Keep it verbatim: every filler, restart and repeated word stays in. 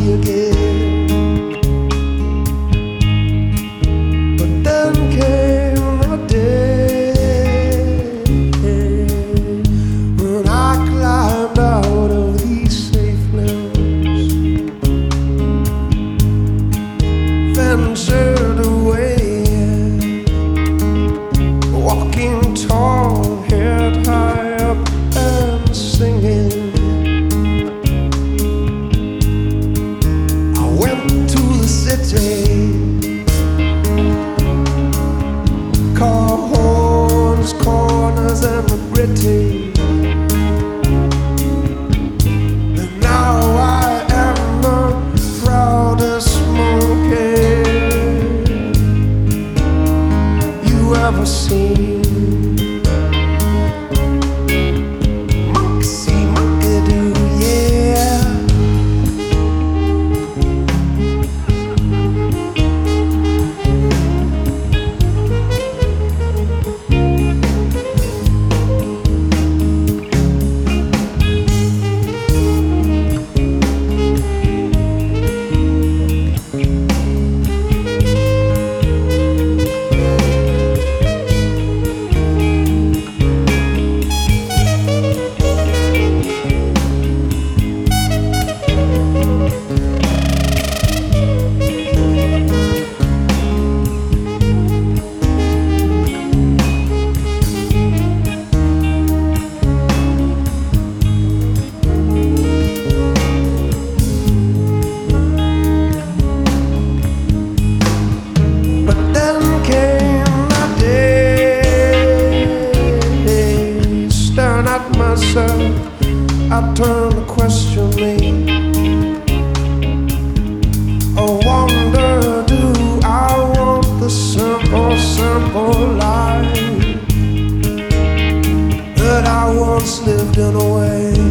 again. But then came a day when I climbed out of these safe limbs, ventured away, walking tall, head high up and singing. I went to the city, car horns, corners and the gritty. And now I am the proudest monkey you ever seen. Monkey see, monkey do, yeah. I turn to question me. I wonder, do I want the simple, simple life that I once lived in a way?